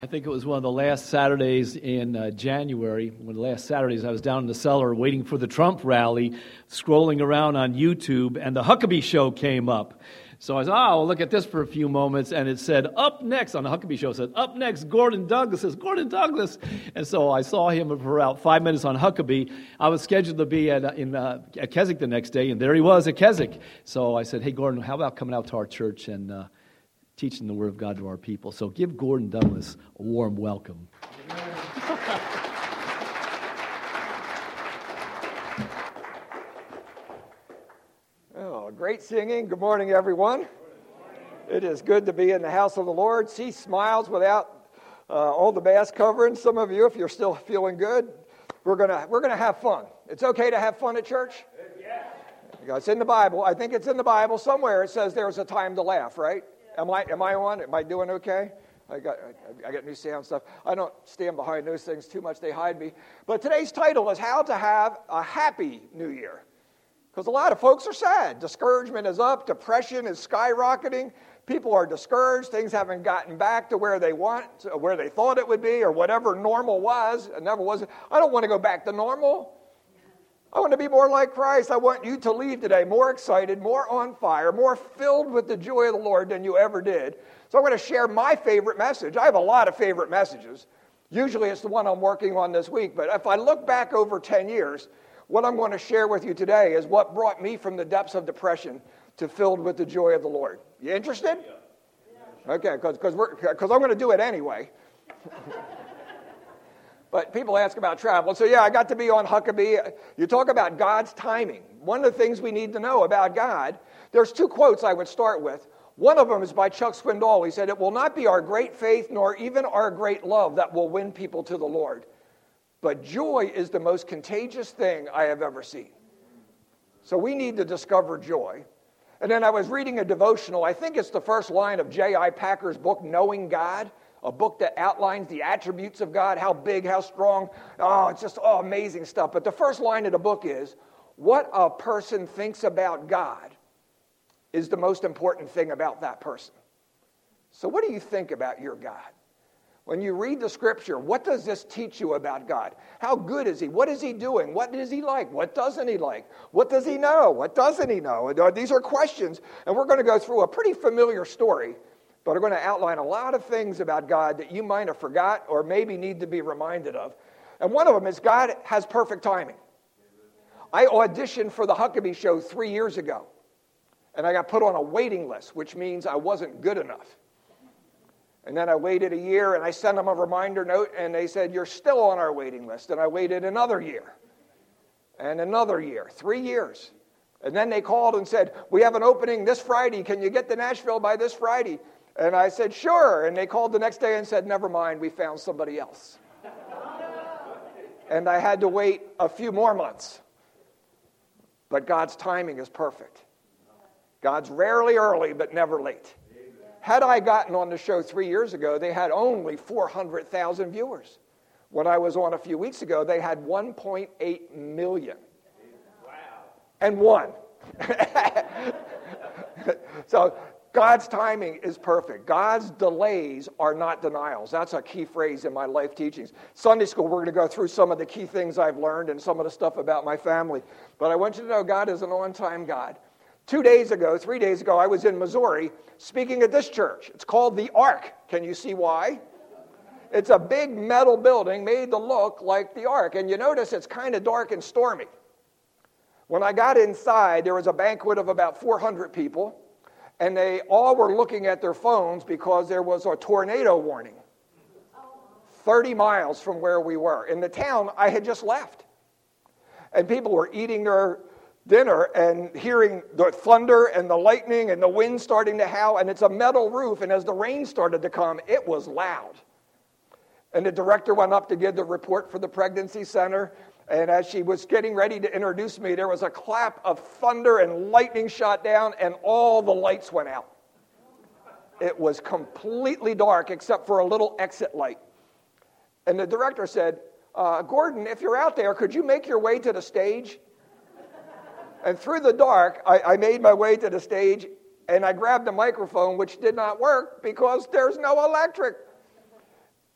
I think it was one of the last Saturdays in January, one of the last Saturdays I was down in the cellar waiting for the Trump rally, scrolling around on YouTube, and the Huckabee Show came up. So I said, I'll look at this for a few moments, and it said, up next, on the Huckabee Show, it said, up next, Gordon Douglas. It says, Gordon Douglas. And so I saw him for about 5 minutes on Huckabee. I was scheduled to be at Keswick the next day, and there he was at Keswick. So I said, hey, Gordon, how about coming out to our church and teaching the Word of God to our people? So give Gordon Douglas a warm welcome. Oh, great singing. Good morning, everyone. It is good to be in the house of the Lord. See smiles without all the mask covering. Some of you, if you're still feeling good, we're gonna have fun. It's okay to have fun at church? Yes. It's in the Bible. I think it's in the Bible somewhere. It says there's a time to laugh, right? Am I on? Am I doing okay? I got new sound stuff. I don't stand behind those things too much. They hide me. But today's title is How to Have a Happy New Year. Because a lot of folks are sad. Discouragement is up. Depression is skyrocketing. People are discouraged. Things haven't gotten back to where they thought it would be, or whatever normal was. It never was. I don't want to go back to normal. I want to be more like Christ. I want you to leave today more excited, more on fire, more filled with the joy of the Lord than you ever did. So I'm going to share my favorite message. I have a lot of favorite messages. Usually it's the one I'm working on this week. But if I look back over 10 years, what I'm going to share with you today is what brought me from the depths of depression to filled with the joy of the Lord. You interested? Yeah. Okay, because I'm going to do it anyway. But people ask about travel. So yeah, I got to be on Huckabee. You talk about God's timing. One of the things we need to know about God, there's two quotes I would start with. One of them is by Chuck Swindoll. He said, "It will not be our great faith nor even our great love that will win people to the Lord. But joy is the most contagious thing I have ever seen." So we need to discover joy. And then I was reading a devotional. I think it's the first line of J.I. Packer's book, Knowing God. A book that outlines the attributes of God, how big, how strong. Oh, it's just amazing stuff. But the first line of the book is, what a person thinks about God is the most important thing about that person. So what do you think about your God? When you read the scripture, what does this teach you about God? How good is he? What is he doing? What is he like? What doesn't he like? What does he know? What doesn't he know? These are questions, and we're going to go through a pretty familiar story. But I'm going to outline a lot of things about God that you might have forgot or maybe need to be reminded of. And one of them is God has perfect timing. I auditioned for the Huckabee Show 3 years ago. And I got put on a waiting list, which means I wasn't good enough. And then I waited a year, and I sent them a reminder note, and they said, "You're still on our waiting list." And I waited another year. And another year. 3 years. And then they called and said, "We have an opening this Friday. Can you get to Nashville by this Friday?" And I said, "Sure." And they called the next day and said, "Never mind, we found somebody else." And I had to wait a few more months. But God's timing is perfect. God's rarely early, but never late. Had I gotten on the show 3 years ago, they had only 400,000 viewers. When I was on a few weeks ago, they had 1.8 million. Wow. And won. So God's timing is perfect. God's delays are not denials. That's a key phrase in my life teachings. Sunday school, we're going to go through some of the key things I've learned and some of the stuff about my family. But I want you to know God is an on-time God. 3 days ago, I was in Missouri speaking at this church. It's called the Ark. Can you see why? It's a big metal building made to look like the Ark. And you notice it's kind of dark and stormy. When I got inside, there was a banquet of about 400 people. And they all were looking at their phones because there was a tornado warning 30 miles from where we were. In the town I had just left. And people were eating their dinner and hearing the thunder and the lightning and the wind starting to howl. And it's a metal roof. And as the rain started to come, it was loud. And the director went up to give the report for the pregnancy center. And as she was getting ready to introduce me, there was a clap of thunder and lightning shot down, and all the lights went out. It was completely dark except for a little exit light. And the director said, "Gordon, if you're out there, could you make your way to the stage?" And through the dark, I made my way to the stage, and I grabbed the microphone, which did not work because there's no electric.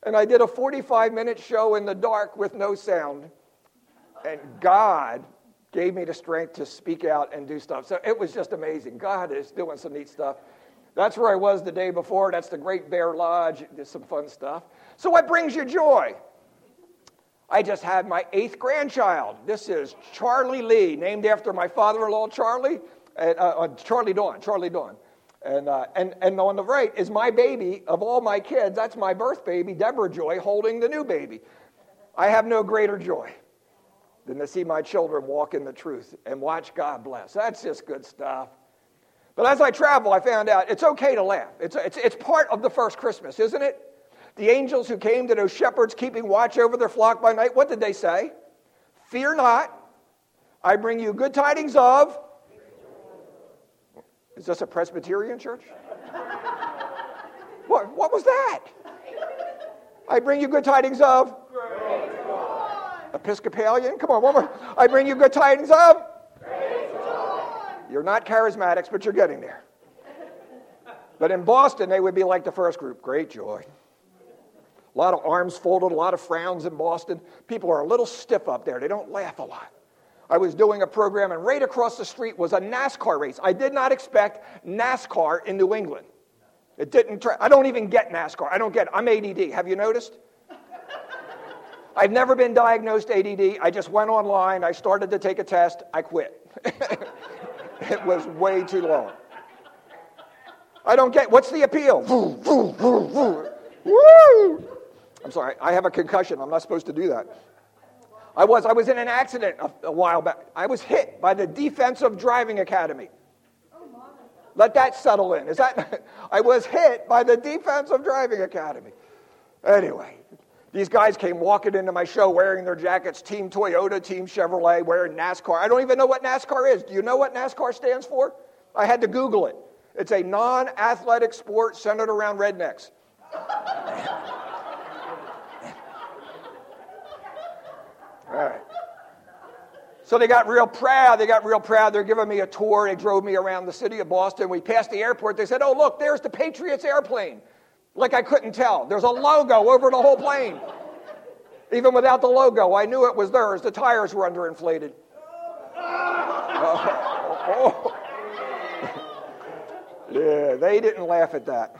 And I did a 45-minute show in the dark with no sound. And God gave me the strength to speak out and do stuff. So it was just amazing. God is doing some neat stuff. That's where I was the day before. That's the Great Bear Lodge. Did some fun stuff. So what brings you joy? I just had my 8th grandchild. This is Charlie Lee, named after my father-in-law, Charlie Dawn. And on the right is my baby of all my kids. That's my birth baby, Deborah Joy, holding the new baby. I have no greater joy than to see my children walk in the truth and watch God bless. That's just good stuff. But as I travel, I found out it's okay to laugh. It's part of the first Christmas, isn't it? The angels who came to those shepherds keeping watch over their flock by night, what did they say? Fear not, I bring you good tidings of... Is this a Presbyterian church? What was that? I bring you good tidings of... Episcopalian? Come on, one more. I bring you good tidings of... You're not charismatics, but you're getting there. But in Boston, they would be like the first group. Great joy. A lot of arms folded, a lot of frowns in Boston. People are a little stiff up there. They don't laugh a lot. I was doing a program, and right across the street was a NASCAR race. I did not expect NASCAR in New England. It didn't. I don't even get NASCAR. I don't get it. I'm ADD. Have you noticed? I've never been diagnosed ADD. I just went online. I started to take a test. I quit. It was way too long. I don't get, what's the appeal? Woo! I'm sorry, I have a concussion. I'm not supposed to do that. I was in an accident a while back. I was hit by the Defensive Driving Academy. Let that settle in. I was hit by the Defensive Driving Academy. Anyway, these guys came walking into my show wearing their jackets, Team Toyota, Team Chevrolet, wearing NASCAR. I don't even know what NASCAR is. Do you know what NASCAR stands for? I had to Google it. It's a non-athletic sport centered around rednecks. All right. So they got real proud. They're giving me a tour. They drove me around the city of Boston. We passed the airport. They said, oh, look, there's the Patriots airplane. Like I couldn't tell. There's a logo over the whole plane. Even without the logo, I knew it was theirs. The tires were underinflated. Yeah, they didn't laugh at that.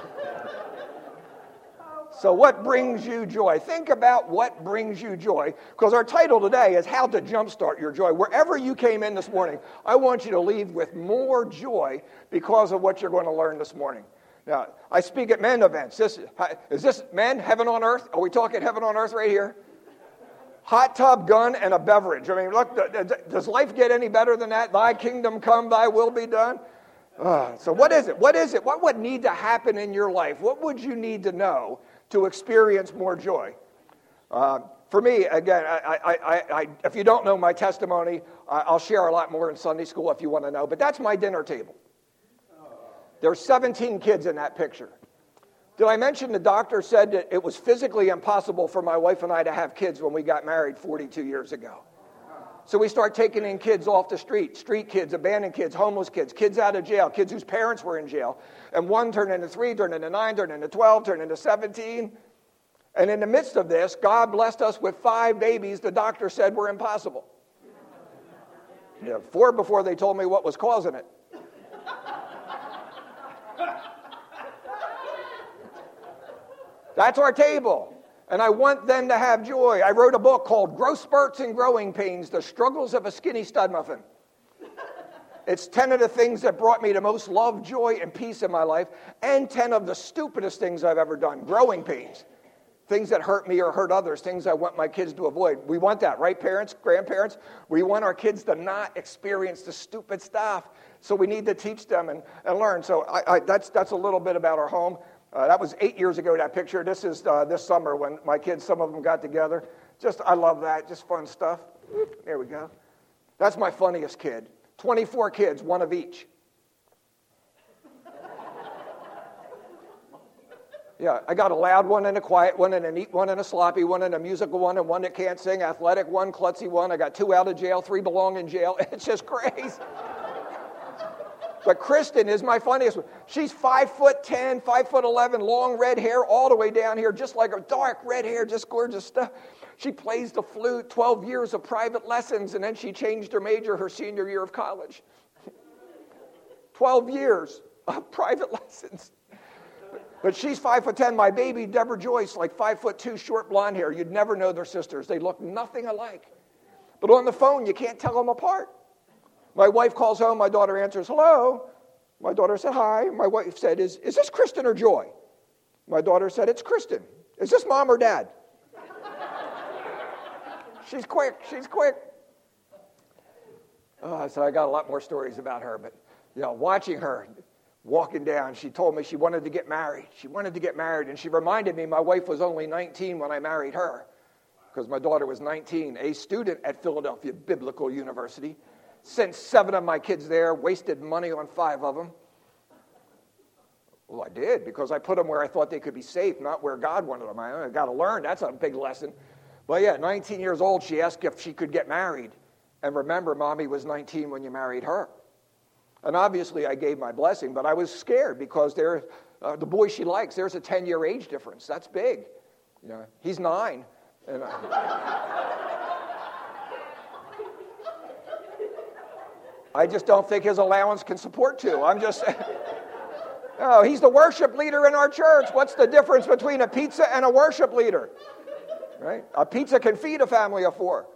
So what brings you joy? Think about what brings you joy, because our title today is How to Jumpstart Your Joy. Wherever you came in this morning, I want you to leave with more joy because of what you're going to learn this morning. Now, I speak at men events. Is this men, heaven on earth? Are we talking heaven on earth right here? Hot tub, gun, and a beverage. I mean, look, does life get any better than that? Thy kingdom come, thy will be done. So what is it? What would need to happen in your life? What would you need to know to experience more joy? For me, again, if you don't know my testimony, I'll share a lot more in Sunday school if you want to know. But that's my dinner table. There's 17 kids in that picture. Did I mention the doctor said that it was physically impossible for my wife and I to have kids when we got married 42 years ago? So we start taking in kids off the street kids, abandoned kids, homeless kids, kids out of jail, kids whose parents were in jail. And 1 turned into 3, turned into 9, turned into 12, turned into 17. And in the midst of this, God blessed us with 5 babies the doctor said were impossible. 4 before they told me what was causing it. That's our table. And I want them to have joy. I wrote a book called Growth Spurts and Growing Pains, The Struggles of a Skinny Stud Muffin. It's 10 of the things that brought me the most love, joy, and peace in my life, and 10 of the stupidest things I've ever done. Growing pains. Things that hurt me or hurt others, things I want my kids to avoid. We want that, right, parents, grandparents? We want our kids to not experience the stupid stuff. So we need to teach them and learn. So that's a little bit about our home. That was 8 years ago, that picture. This is this summer when my kids, some of them got together. I love that. Just fun stuff. There we go. That's my funniest kid. 24 kids, 1 of each. Yeah, I got a loud one and a quiet one and a neat one and a sloppy one and a musical one and one that can't sing, athletic one, klutzy one. I got 2 out of jail, 3 belong in jail. It's just crazy. But Kristen is my funniest one. She's 5'10", 5'11", long red hair all the way down here, just like a dark red hair, just gorgeous stuff. She plays the flute, 12 years of private lessons, and then she changed her major her senior year of college. 12 years of private lessons. But she's 5'10". My baby, Deborah Joyce, like 5'2", short blonde hair. You'd never know they're sisters. They look nothing alike. But on the phone, you can't tell them apart. My wife calls home. My daughter answers, hello. My daughter said, hi. My wife said, is this Kristen or Joy? My daughter said, it's Kristen. Is this mom or dad? She's quick. So I got a lot more stories about her. But, watching her walking down, she told me she wanted to get married. And she reminded me my wife was only 19 when I married her, because my daughter was 19, a student at Philadelphia Biblical University. Sent 7 of my kids there, wasted money on 5 of them. Well, I did, because I put them where I thought they could be safe, not where God wanted them. I got to learn. That's a big lesson. But yeah, 19 years old, she asked if she could get married. And remember, Mommy was 19 when you married her. And obviously, I gave my blessing, but I was scared because the boy she likes, there's a 10-year age difference. That's big. He's 9. And I just don't think his allowance can support 2. I'm just saying. Oh, he's the worship leader in our church. What's the difference between a pizza and a worship leader? Right? A pizza can feed a family of 4.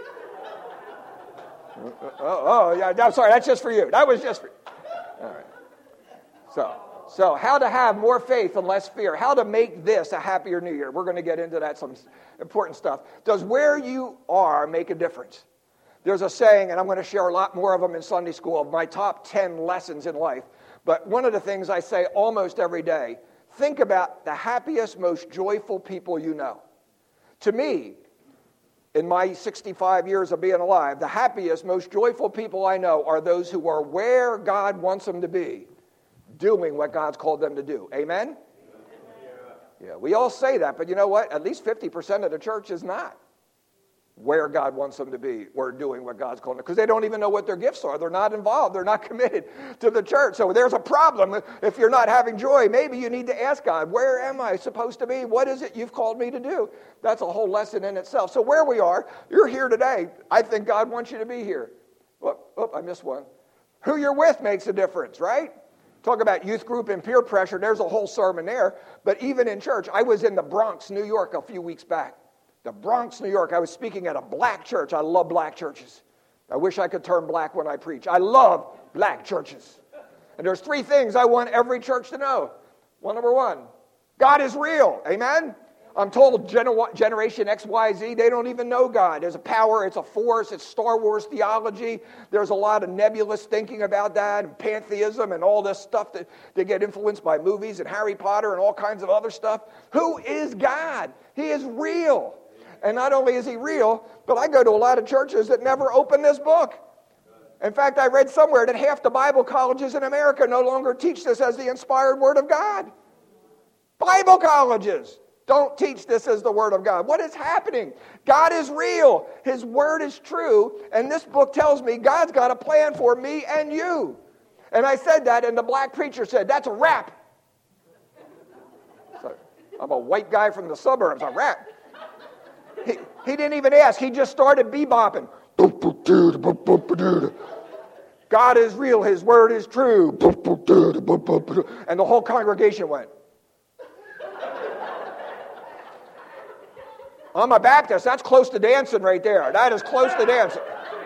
Yeah, I'm sorry, that's just for you. That was just for you. All right. So how to have more faith and less fear. How to make this a happier new year. We're going to get into that, some important stuff. Does where you are make a difference? There's a saying, and I'm going to share a lot more of them in Sunday school, of my top 10 lessons in life. But one of the things I say almost every day, think about the happiest, most joyful people you know. To me, in my 65 years of being alive, the happiest, most joyful people I know are those who are where God wants them to be, doing what God's called them to do. Amen? Yeah, we all say that, but you know what? At least 50% of the church is not where God wants them to be or doing what God's called them, because they don't even know what their gifts are. They're not involved. They're not committed to the church. So there's a problem. If you're not having joy, maybe you need to ask God, where am I supposed to be? What is it you've called me to do? That's a whole lesson in itself. So where we are, you're here today. I think God wants you to be here. I missed one. Who you're with makes a difference, right? Talk about youth group and peer pressure. There's a whole sermon there. But even in church, I was in the Bronx, New York, a few weeks back. The Bronx, New York. I was speaking at a black church. I love black churches. I wish I could turn black when I preach. I love black churches. And there's 3 things I want every church to know. Number 1, God is real. Amen? I'm told Generation X, Y, Z, they don't even know God. There's a power, it's a force, it's Star Wars theology. There's a lot of nebulous thinking about that, and pantheism and all this stuff that they get influenced by movies and Harry Potter and all kinds of other stuff. Who is God? He is real. And not only is he real, but I go to a lot of churches that never open this book. In fact, I read somewhere that half the Bible colleges in America no longer teach this as the inspired Word of God. Bible colleges don't teach this as the Word of God. What is happening? God is real. His Word is true. And this book tells me God's got a plan for me and you. And I said that, and the black preacher said, that's a rap. So, I'm a white guy from the suburbs, a rap. He didn't even ask. He just started bebopping. God is real. His word is true. And the whole congregation went. I'm a Baptist. That's close to dancing right there. That is close to dancing.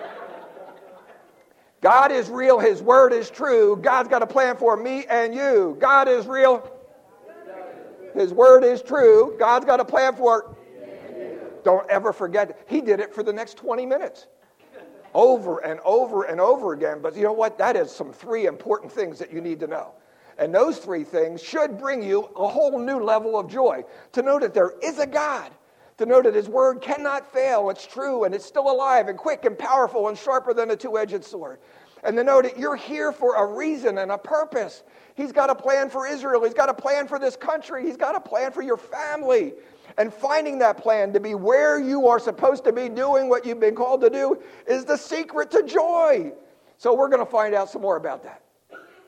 God is real. His word is true. God's got a plan for me and you. God is real. His word is true. God's got a plan for. Don't ever forget. He did it for the next 20 minutes. Over and over and over again. But you know what? That is some 3 important things that you need to know. And those 3 things should bring you a whole new level of joy. To know that there is a God. To know that his word cannot fail. It's true and it's still alive and quick and powerful and sharper than a 2-edged sword. And to know that you're here for a reason and a purpose. He's got a plan for Israel. He's got a plan for this country. He's got a plan for your family. And finding that plan to be where you are supposed to be doing what you've been called to do is the secret to joy. So we're going to find out some more about that.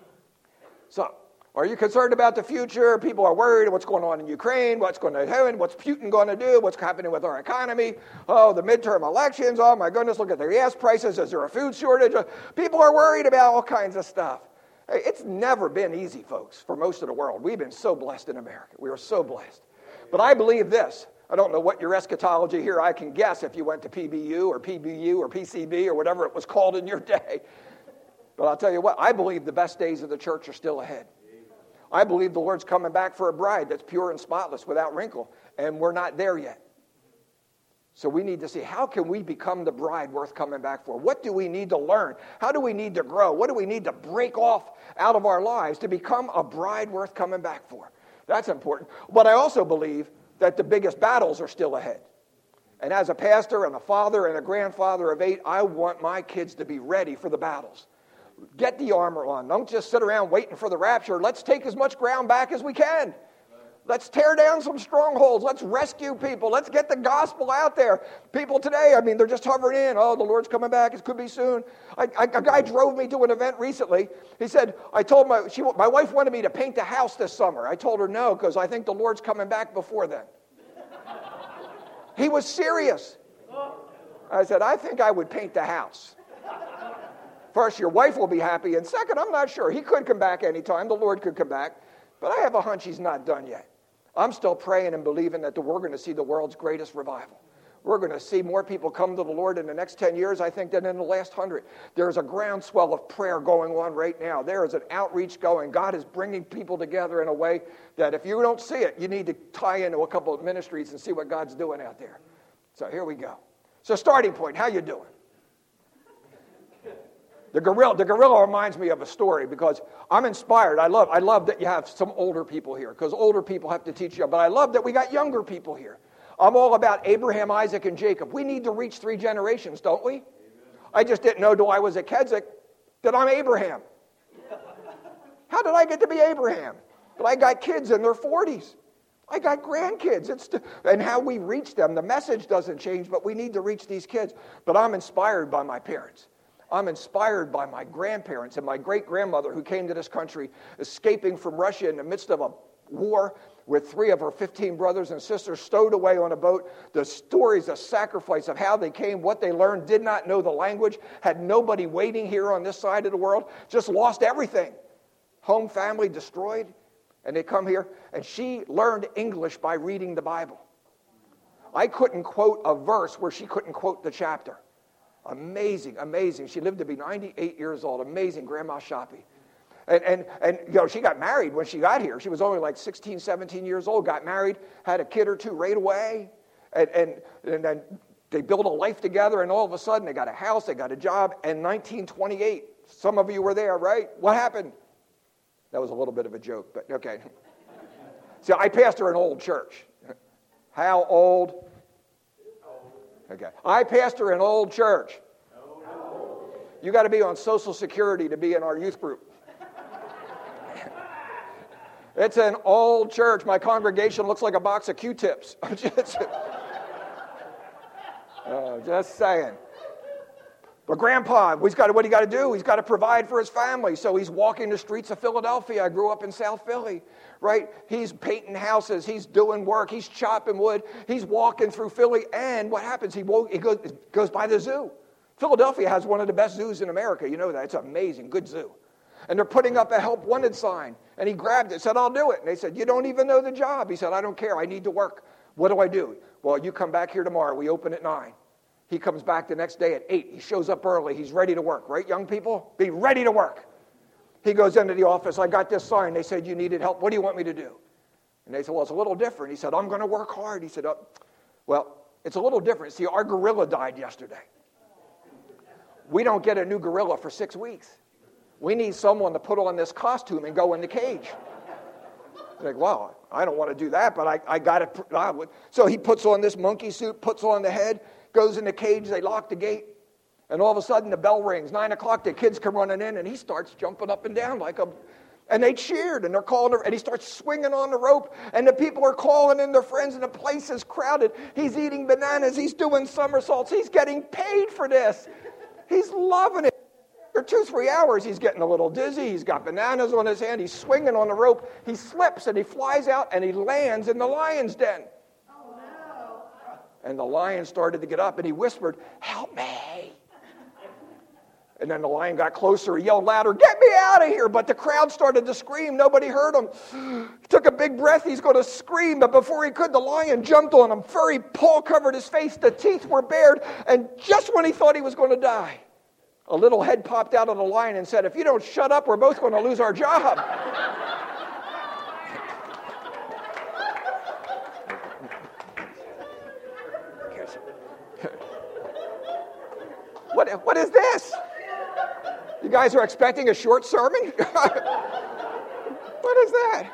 So, are you concerned about the future? People are worried what's going on in Ukraine, what's going to happen, what's Putin going to do, what's happening with our economy. Oh, the midterm elections, oh my goodness, look at the gas prices. Is there a food shortage? People are worried about all kinds of stuff. Hey, it's never been easy, folks, for most of the world. We've been so blessed in America. We are so blessed. But I believe this. I don't know what your eschatology here. I can guess if you went to PBU or PCB or whatever it was called in your day. But I'll tell you what, I believe the best days of the church are still ahead. I believe the Lord's coming back for a bride that's pure and spotless, without wrinkle, and we're not there yet. So we need to see, how can we become the bride worth coming back for? What do we need to learn? How do we need to grow? What do we need to break off out of our lives to become a bride worth coming back for? That's important. But I also believe that the biggest battles are still ahead. And as a pastor and a father and a grandfather of 8, I want my kids to be ready for the battles. Get the armor on. Don't just sit around waiting for the rapture. Let's take as much ground back as we can. Let's tear down some strongholds. Let's rescue people. Let's get the gospel out there. People today, they're just hovering in. Oh, the Lord's coming back. It could be soon. A guy drove me to an event recently. He said, I told my wife wanted me to paint the house this summer. I told her no, because I think the Lord's coming back before then. He was serious. I said, I think I would paint the house. First, your wife will be happy, and second, I'm not sure. He could come back anytime. The Lord could come back. But I have a hunch he's not done yet. I'm still praying and believing that we're going to see the world's greatest revival. We're going to see more people come to the Lord in the next 10 years, I think, than in the last 100. There's a groundswell of prayer going on right now. There is an outreach going. God is bringing people together in a way that if you don't see it, you need to tie into a couple of ministries and see what God's doing out there. So here we go. So starting point, how you doing? The gorilla reminds me of a story because I'm inspired. I love that you have some older people here because older people have to teach you. But I love that we got younger people here. I'm all about Abraham, Isaac, and Jacob. We need to reach 3 generations, don't we? Amen. I just didn't know till I was at Keswick that I'm Abraham. How did I get to be Abraham? But I got kids in their 40s. I got grandkids. And how we reach them, the message doesn't change, but we need to reach these kids. But I'm inspired by my parents. I'm inspired by my grandparents and my great-grandmother who came to this country escaping from Russia in the midst of a war with 3 of her 15 brothers and sisters stowed away on a boat. The stories of sacrifice of how they came, what they learned, did not know the language, had nobody waiting here on this side of the world, just lost everything. Home, family destroyed, and they come here. And she learned English by reading the Bible. I couldn't quote a verse where she couldn't quote the chapter. Amazing, amazing. She lived to be 98 years old. Amazing, Grandma Shoppy. And she got married when she got here. She was only like 16, 17 years old, got married, had a kid or 2 right away. And then they built a life together, and all of a sudden they got a house, they got a job. And 1928, some of you were there, right? What happened? That was a little bit of a joke, but okay. See, I pastor an old church. How old? Okay. I pastor an old church. You got to be on Social Security to be in our youth group. It's an old church. My congregation looks like a box of Q-tips. Just saying. But Grandpa, what he got to do? He's got to provide for his family. So he's walking the streets of Philadelphia. I grew up in South Philly, right? He's painting houses. He's doing work. He's chopping wood. He's walking through Philly. And what happens? He goes by the zoo. Philadelphia has one of the best zoos in America. You know that. It's an amazing, good zoo. And they're putting up a help wanted sign. And he grabbed it, said, I'll do it. And they said, you don't even know the job. He said, I don't care. I need to work. What do I do? Well, you come back here tomorrow. We open at 9. He comes back the next day at 8. He shows up early. He's ready to work. Right, young people? Be ready to work. He goes into the office. I got this sign. They said, you needed help. What do you want me to do? And they said, well, it's a little different. He said, I'm going to work hard. He said, well, it's a little different. See, our gorilla died yesterday. We don't get a new gorilla for 6 weeks. We need someone to put on this costume and go in the cage. Like, well, I don't want to do that, but I got it. So he puts on this monkey suit, puts on the head, goes in the cage, they lock the gate, and all of a sudden the bell rings. 9 o'clock, the kids come running in, and he starts jumping up and down and they cheered, and they're calling her, and he starts swinging on the rope, and the people are calling in their friends, and the place is crowded. He's eating bananas, he's doing somersaults, he's getting paid for this. He's loving it. After 2-3 hours, he's getting a little dizzy. He's got bananas on his hand. He's swinging on the rope. He slips and he flies out and he lands in the lion's den. Oh, no. And the lion started to get up and he whispered, "Help me." And then the lion got closer. He yelled louder, "Get me out of here." But the crowd started to scream. Nobody heard him. He took a big breath. He's going to scream. But before he could, the lion jumped on him. Furry paw covered his face. The teeth were bared. And just when he thought he was going to die, a little head popped out of the lion and said, "If you don't shut up, we're both going to lose our job." What is this? You guys are expecting a short sermon? What is that?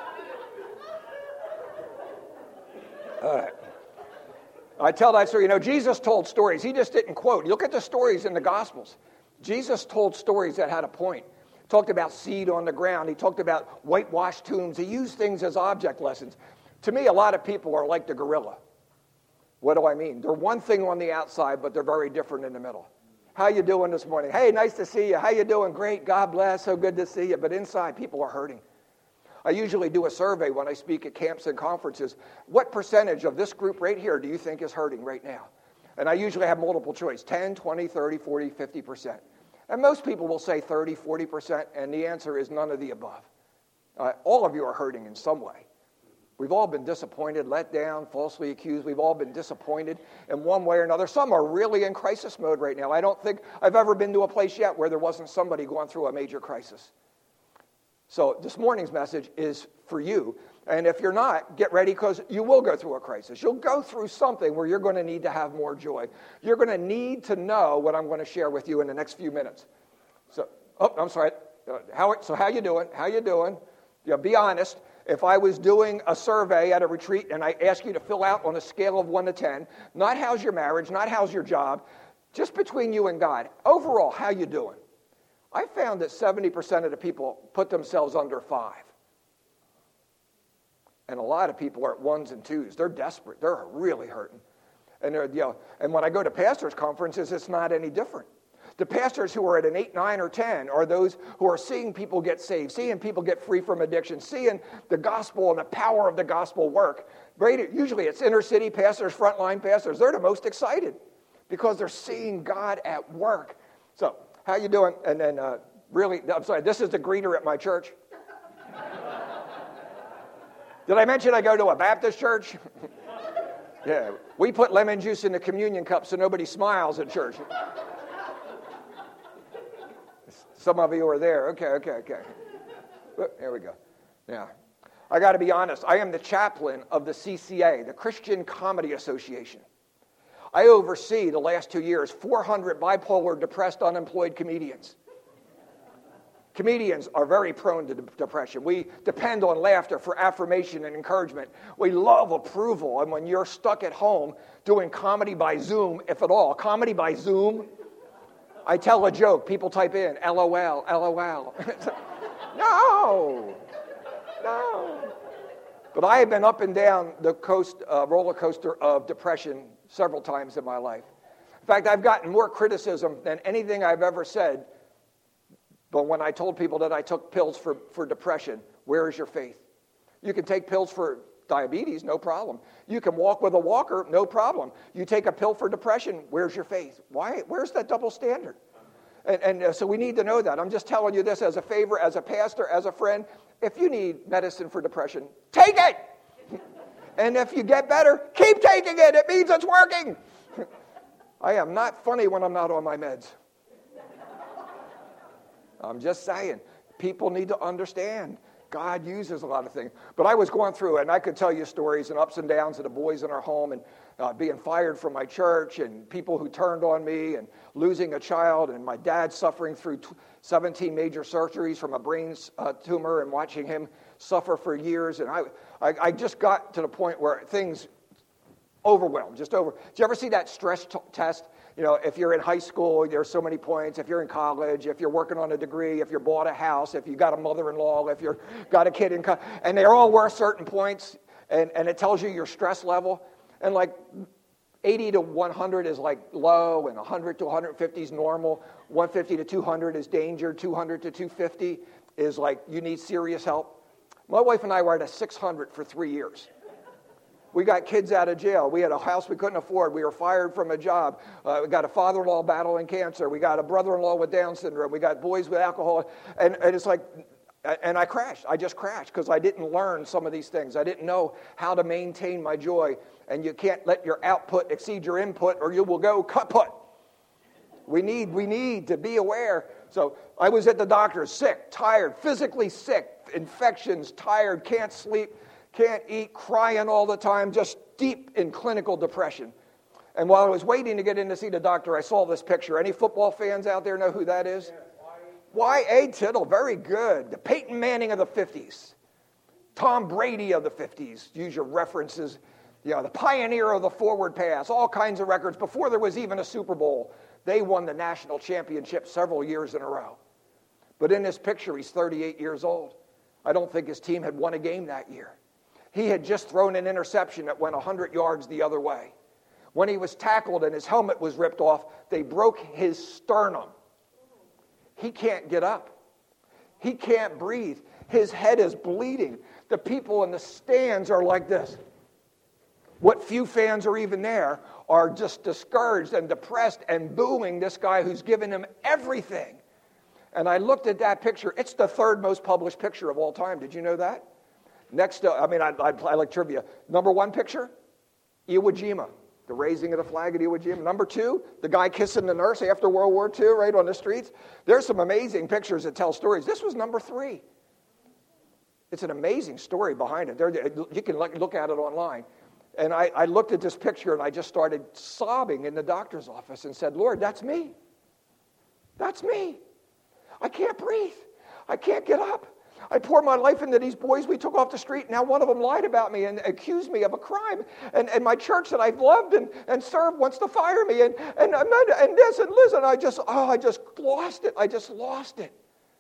All right. I tell that story. Jesus told stories. He just didn't quote. You look at the stories in the Gospels. Jesus told stories that had a point. He talked about seed on the ground. He talked about whitewashed tombs. He used things as object lessons. To me, a lot of people are like the gorilla. What do I mean? They're one thing on the outside, but they're very different in the middle. How you doing this morning? Hey, nice to see you. How you doing? Great. God bless. So good to see you. But inside, people are hurting. I usually do a survey when I speak at camps and conferences. What percentage of this group right here do you think is hurting right now? And I usually have multiple choice, 10, 20, 30, 40, 50%. And most people will say 30, 40%, and the answer is none of the above. All of you are hurting in some way. We've all been disappointed, let down, falsely accused. We've all been disappointed in one way or another. Some are really in crisis mode right now. I don't think I've ever been to a place yet where there wasn't somebody going through a major crisis. So this morning's message is for you. And if you're not, get ready, because you will go through a crisis. You'll go through something where you're going to need to have more joy. You're going to need to know what I'm going to share with you in the next few minutes. So, I'm sorry. How you doing? How you doing? Be honest. If I was doing a survey at a retreat and I asked you to fill out on a scale of 1 to 10, not how's your marriage, not how's your job, just between you and God, overall, how you doing? I found that 70% of the people put themselves under 5. And a lot of people are at 1s and 2s. They're desperate. They're really hurting. And and when I go to pastors' conferences, it's not any different. The pastors who are at an 8, 9, or 10 are those who are seeing people get saved, seeing people get free from addiction, seeing the gospel and the power of the gospel work. Usually it's inner city pastors, frontline pastors. They're the most excited because they're seeing God at work. So, how you doing? And then, this is the greeter at my church. Did I mention I go to a Baptist church? Yeah, we put lemon juice in the communion cup so nobody smiles at church. Some of you are there. Okay. There we go. Yeah. I got to be honest. I am the chaplain of the CCA, the Christian Comedy Association. I oversee, the last 2 years, 400 bipolar, depressed, unemployed comedians. Comedians are very prone to depression. We depend on laughter for affirmation and encouragement. We love approval. And when you're stuck at home doing comedy by Zoom, if at all, comedy by Zoom, I tell a joke, people type in, LOL, LOL. No. But I have been up and down the roller coaster of depression several times in my life. In fact, I've gotten more criticism than anything I've ever said. But when I told people that I took pills for depression, where is your faith? You can take pills for diabetes, no problem. You can walk with a walker, no problem. You take a pill for depression, where's your faith? Why? Where's that double standard? And so we need to know that. I'm just telling you this as a favor, as a pastor, as a friend. If you need medicine for depression, take it! And if you get better, keep taking it. It means it's working. I am not funny when I'm not on my meds. I'm just saying, people need to understand. God uses a lot of things. But I was going through, and I could tell you stories and ups and downs of the boys in our home and being fired from my church and people who turned on me and losing a child and my dad suffering through 17 major surgeries from a brain tumor and watching him suffer for years. And I just got to the point where things overwhelmed, just over. Did you ever see that stress test? If you're in high school, there's so many points. If you're in college, if you're working on a degree, if you bought a house, if you got a mother-in-law, if you've got a kid in college, and they're all worth certain points, and it tells you your stress level. And 80 to 100 is like low, and 100 to 150 is normal. 150 to 200 is danger. 200 to 250 is like you need serious help. My wife and I were at a 600 for 3 years. We got kids out of jail. We had a house we couldn't afford. We were fired from a job. We got a father-in-law battling cancer. We got a brother-in-law with Down syndrome. We got boys with alcohol. And it's like, and I crashed. I just crashed because I didn't learn some of these things. I didn't know how to maintain my joy. And you can't let your output exceed your input or you will go kaput. We need to be aware. So I was at the doctor, sick, tired, physically sick, infections, tired, can't sleep, can't eat, crying all the time, just deep in clinical depression. And while I was waiting to get in to see the doctor, I saw this picture. Any football fans out there know who that is? Y.A. Tittle, very good. The Peyton Manning of the 50s. Tom Brady of the 50s. Use your references. The pioneer of the forward pass. All kinds of records. Before there was even a Super Bowl, they won the national championship several years in a row. But in this picture, he's 38 years old. I don't think his team had won a game that year. He had just thrown an interception that went 100 yards the other way. When he was tackled and his helmet was ripped off, they broke his sternum. He can't get up. He can't breathe. His head is bleeding. The people in the stands are like this. What few fans are even there are just discouraged and depressed and booing this guy who's given him everything. And I looked at that picture. It's the third most published picture of all time. Did you know that? Next, I like trivia. Number one picture, Iwo Jima, the raising of the flag at Iwo Jima. Number two, the guy kissing the nurse after World War II, right on the streets. There's some amazing pictures that tell stories. This was number three. It's an amazing story behind it. You can look at it online. And I looked at this picture and I just started sobbing in the doctor's office and said, Lord, that's me. That's me. I can't breathe. I can't get up. I poured my life into these boys we took off the street. Now one of them lied about me and accused me of a crime. And my church that I've loved and served wants to fire me. And this and listen, I just lost it. I just lost it.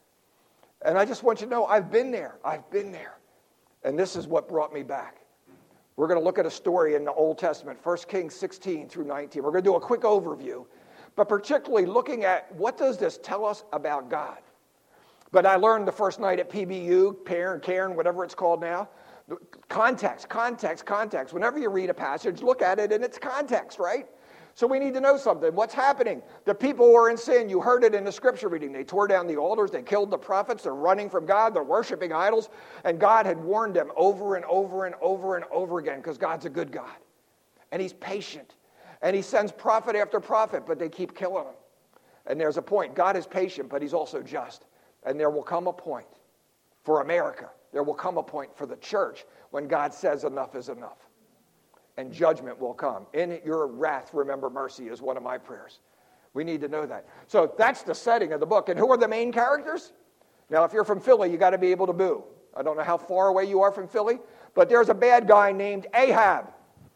And I just want you to know, I've been there. I've been there. And this is what brought me back. We're going to look at a story in the Old Testament, 1 Kings 16 through 19. We're going to do a quick overview, but particularly looking at what does this tell us about God. But I learned the first night at PBU, Cairn, whatever it's called now, context. Whenever you read a passage, look at it in its context, right? So we need to know something. What's happening? The people were in sin. You heard it in the scripture reading. They tore down the altars. They killed the prophets. They're running from God. They're worshiping idols. And God had warned them over and over and over and over again because God's a good God. And he's patient. And he sends prophet after prophet, but they keep killing them. And there's a point. God is patient, but he's also just. And there will come a point for America. There will come a point for the church when God says enough is enough. And judgment will come. In your wrath, remember mercy is one of my prayers. We need to know that. So that's the setting of the book. And who are the main characters? Now, if you're from Philly, you got to be able to boo. I don't know how far away you are from Philly, but there's a bad guy named Ahab.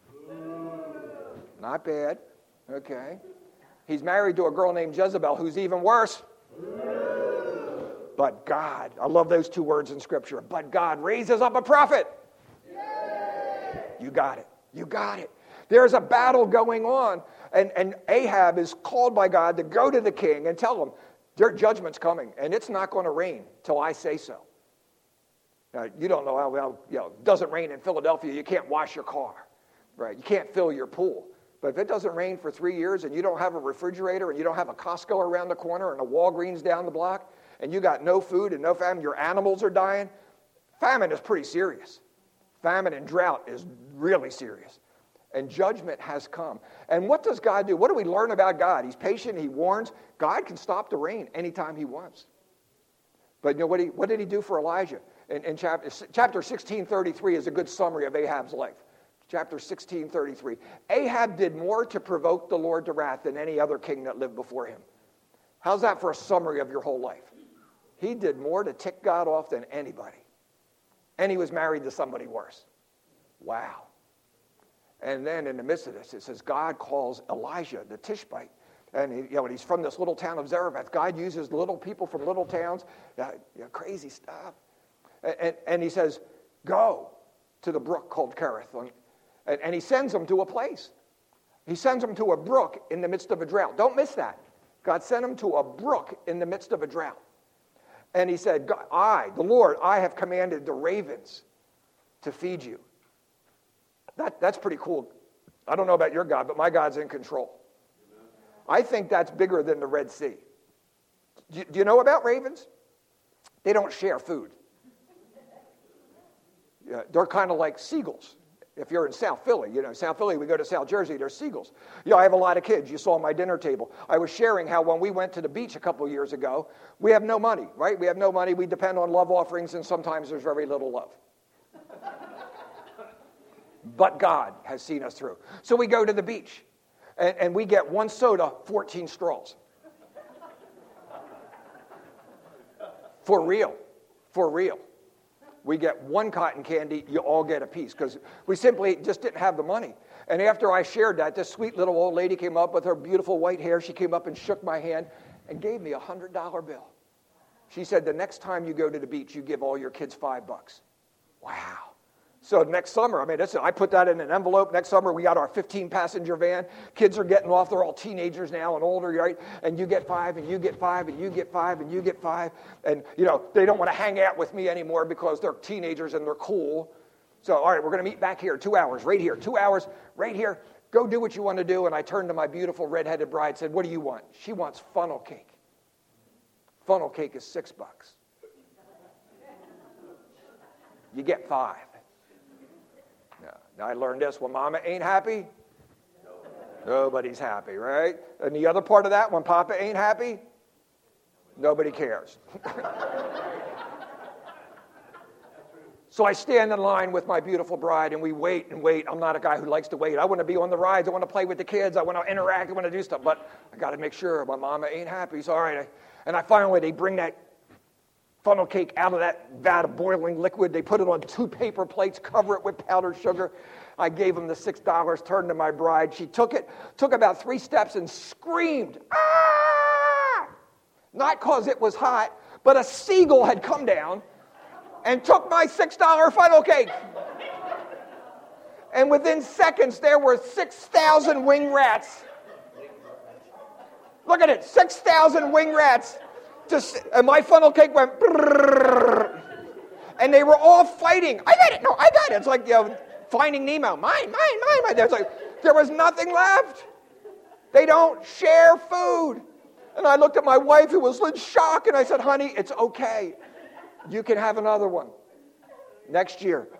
Not bad. Okay. He's married to a girl named Jezebel, who's even worse. But God, I love those two words in Scripture. But God raises up a prophet. You got it. You got it. There's a battle going on, and Ahab is called by God to go to the king and tell him, their judgment's coming, and it's not going to rain till I say so. Now, you don't know how well, it doesn't rain in Philadelphia, you can't wash your car, right? You can't fill your pool. But if it doesn't rain for 3 years and you don't have a refrigerator and you don't have a Costco around the corner and a Walgreens down the block, and you got no food and no famine, your animals are dying, famine is pretty serious. Famine and drought is really serious. And judgment has come. And what does God do? What do we learn about God? He's patient. He warns. God can stop the rain anytime he wants. But you know what did he do for Elijah? In chapter 16:33 is a good summary of Ahab's life. Chapter 16:33. Ahab did more to provoke the Lord to wrath than any other king that lived before him. How's that for a summary of your whole life? He did more to tick God off than anybody. And he was married to somebody worse. Wow. And then in the midst of this, it says God calls Elijah the Tishbite. And he's from this little town of Zarephath. God uses little people from little towns. Crazy stuff. And he says, go to the brook called Kerith. And he sends them to a place. He sends them to a brook in the midst of a drought. Don't miss that. God sent them to a brook in the midst of a drought. And he said, I, the Lord, I have commanded the ravens to feed you. That's pretty cool. I don't know about your God, but my God's in control. I think that's bigger than the Red Sea. Do you know about ravens? They don't share food. Yeah, they're kind of like seagulls. If you're in South Philly, South Philly, we go to South Jersey, there's seagulls. I have a lot of kids. You saw my dinner table. I was sharing how when we went to the beach a couple of years ago, we have no money, right? We have no money. We depend on love offerings, and sometimes there's very little love. But God has seen us through. So we go to the beach, and we get one soda, 14 straws. For real. For real. We get one cotton candy, you all get a piece, because we simply just didn't have the money. And after I shared that, this sweet little old lady came up with her beautiful white hair. She came up and shook my hand and gave me a $100 bill. She said, the next time you go to the beach, you give all your kids $5. Wow. So next summer, I put that in an envelope. Next summer, we got our 15-passenger van. Kids are getting off. They're all teenagers now and older, right? And you get 5, and you get 5, and you get 5, and you get 5. And, they don't want to hang out with me anymore because they're teenagers and they're cool. So, all right, we're going to meet back here, 2 hours, right here, 2 hours, right here. Go do what you want to do. And I turned to my beautiful redheaded bride and said, what do you want? She wants funnel cake. Funnel cake is $6. You get 5. Now, I learned this. When Mama ain't happy, nobody's happy, right? And the other part of that, when Papa ain't happy, nobody cares. So I stand in line with my beautiful bride, and we wait and wait. I'm not a guy who likes to wait. I want to be on the rides. I want to play with the kids. I want to interact. I want to do stuff. But I got to make sure my mama ain't happy. So, all right. They bring that funnel cake out of that vat of boiling liquid. They put it on 2 paper plates, cover it with powdered sugar. I gave them the $6, turned to my bride. She took it, took about 3 steps and screamed, ah! Not because it was hot, but a seagull had come down and took my $6 funnel cake. And within seconds, there were 6,000 wing rats. Look at it, 6,000 wing rats. And my funnel cake went, brrr, and they were all fighting. I got it. No, I got it. It's like Finding Nemo. Mine. There was nothing left. They don't share food. And I looked at my wife, who was in shock, and I said, honey, it's okay. You can have another one next year.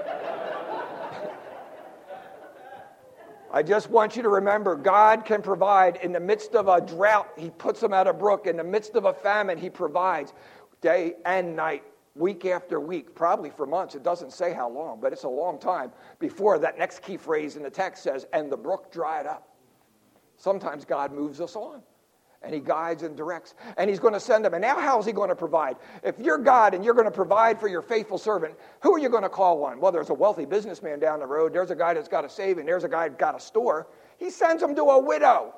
I just want you to remember, God can provide in the midst of a drought. He puts them at a brook. In the midst of a famine, he provides day and night, week after week, probably for months. It doesn't say how long, but it's a long time before that next key phrase in the text says, and the brook dried up. Sometimes God moves us on, and he guides and directs, and he's going to send them. And now how is he going to provide? If you're God and you're going to provide for your faithful servant, who are you going to call on? Well, there's a wealthy businessman down the road. There's a guy that's got a saving. There's a guy that's got a store. He sends them to a widow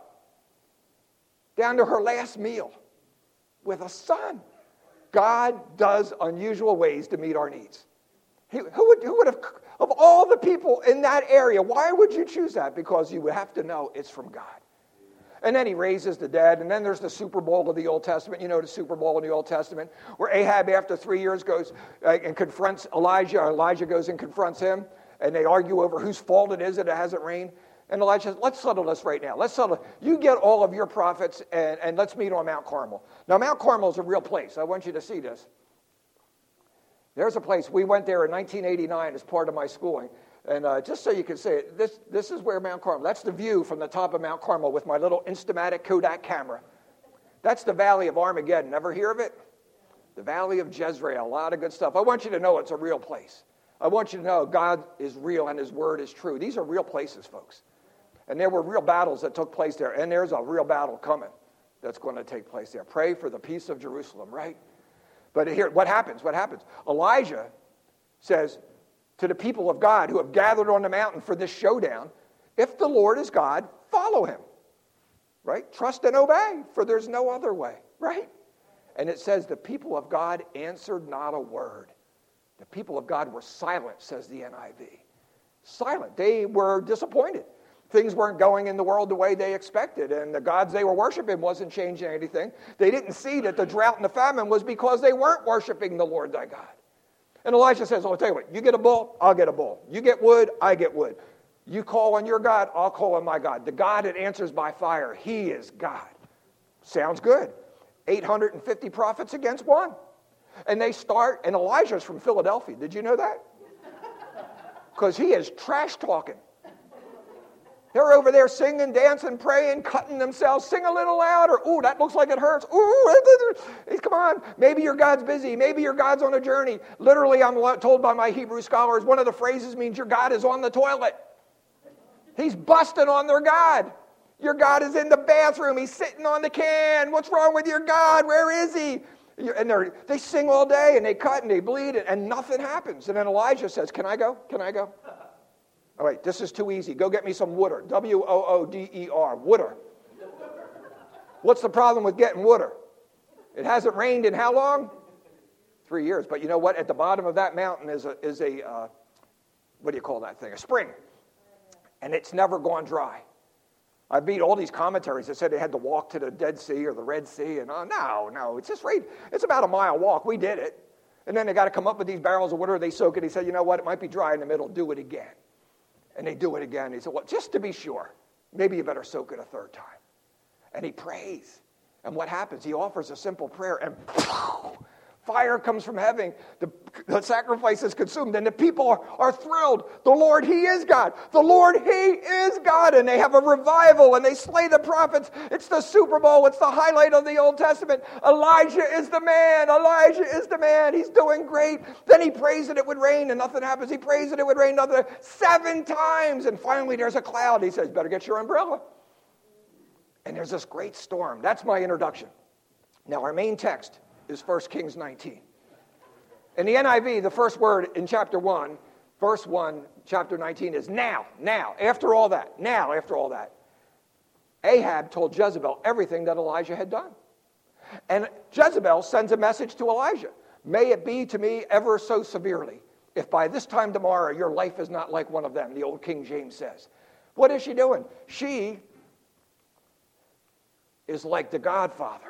down to her last meal with a son. God does unusual ways to meet our needs. Who would have, of all the people in that area, why would you choose that? Because you would have to know it's from God. And then he raises the dead. And then there's the Super Bowl of the Old Testament. You know the Super Bowl in the Old Testament, where Ahab, after 3 years, goes and confronts Elijah. Elijah goes and confronts him. And they argue over whose fault it is that it hasn't rained. And Elijah says, let's settle this right now. Let's settle. You get all of your prophets, and let's meet on Mount Carmel. Now, Mount Carmel is a real place. I want you to see this. There's a place. We went there in 1989 as part of my schooling. And just so you can see it, this is where Mount Carmel, that's the view from the top of Mount Carmel with my little Instamatic Kodak camera. That's the Valley of Armageddon. Ever hear of it? The Valley of Jezreel, a lot of good stuff. I want you to know it's a real place. I want you to know God is real and his word is true. These are real places, folks. And there were real battles that took place there. And there's a real battle coming that's going to take place there. Pray for the peace of Jerusalem, right? But here, what happens? Elijah says to the people of God who have gathered on the mountain for this showdown, if the Lord is God, follow him, right? Trust and obey, for there's no other way, right? And it says the people of God answered not a word. The people of God were silent, says the NIV. Silent. They were disappointed. Things weren't going in the world the way they expected, and the gods they were worshiping wasn't changing anything. They didn't see that the drought and the famine was because they weren't worshiping the Lord thy God. And Elijah says, I'll tell you what, you get a bull, I'll get a bull. You get wood, I get wood. You call on your God, I'll call on my God. The God that answers by fire, he is God. Sounds good. 850 prophets against one. And they start, and Elijah's from Philadelphia. Did you know that? Because he is trash talking. They're over there singing, dancing, praying, cutting themselves. Sing a little louder. Ooh, that looks like it hurts. Ooh, come on. Maybe your God's busy. Maybe your God's on a journey. Literally, I'm told by my Hebrew scholars, one of the phrases means your God is on the toilet. He's busting on their God. Your God is in the bathroom. He's sitting on the can. What's wrong with your God? Where is he? And they sing all day, and they cut, and they bleed, and nothing happens. And then Elijah says, can I go? Can I go? Oh, wait, this is too easy. Go get me some water. W-O-O-D-E-R, water. What's the problem with getting water? It hasn't rained in how long? 3 years. But you know what? At the bottom of that mountain is a what do you call that thing? A spring. And it's never gone dry. I beat all these commentaries that said they had to walk to the Dead Sea or the Red Sea. And no, it's just right. It's about a mile walk. We did it. And then they got to come up with these barrels of water. They soak it. He said, you know what? It might be dry in the middle. Do it again. And they do it again. He said, well, just to be sure, maybe you better soak it a third time. And he prays. And what happens? He offers a simple prayer, and fire comes from heaven. The sacrifice is consumed, and the people are thrilled. The Lord, he is God. The Lord, he is God. And they have a revival, and they slay the prophets. It's the Super Bowl. It's the highlight of the Old Testament. Elijah is the man. Elijah is the man. He's doing great. Then he prays that it would rain, and nothing happens. He prays that it would rain 7 times, and finally there's a cloud. He says, better get your umbrella. And there's this great storm. That's my introduction. Now, our main text is 1 Kings 19. In the NIV, the first word in chapter 1, verse 1, chapter 19 is now, after all that. Ahab told Jezebel everything that Elijah had done. And Jezebel sends a message to Elijah. May it be to me ever so severely, if by this time tomorrow your life is not like one of them, the old King James says. What is she doing? She is like the Godfather.